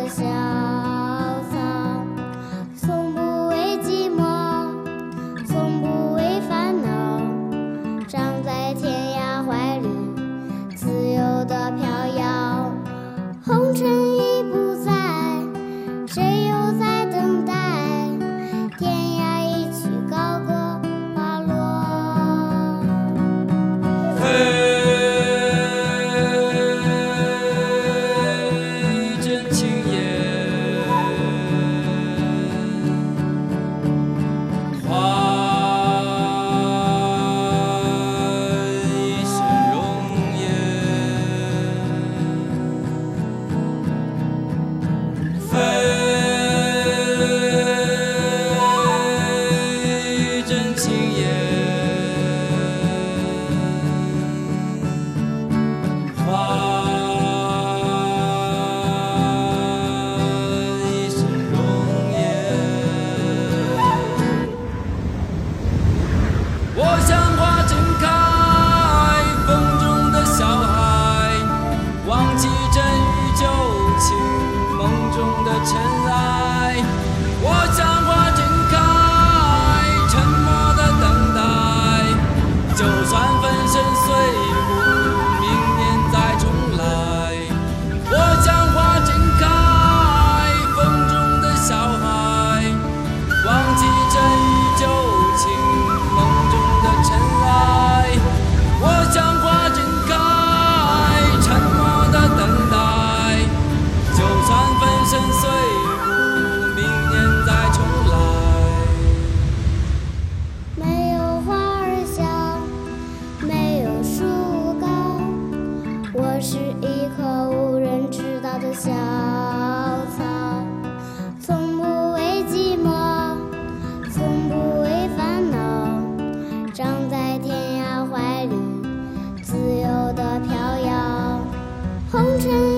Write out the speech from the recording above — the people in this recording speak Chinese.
的小草，从不为寂寞，从不为烦恼，长在天涯怀里，自由地飘摇。红尘已不在，谁又在等待？天涯一曲高歌花落。 真情眼，花一生容颜，真情眼，花一生容颜。我像花正开，风中的小孩，忘记真与旧情，梦中的尘埃。我像花正开，沉默的等待，就算粉身碎骨，明年再重来。我像花正开，风中的小孩，忘记真与旧情，梦中的尘埃。我像花正开，沉默的等待，就算粉身碎骨，明年再重来。 没有花儿香，没有树高，我是一棵无人知道的小草，从不为寂寞，从不为烦恼，长在天涯怀里，自由地飘摇。红尘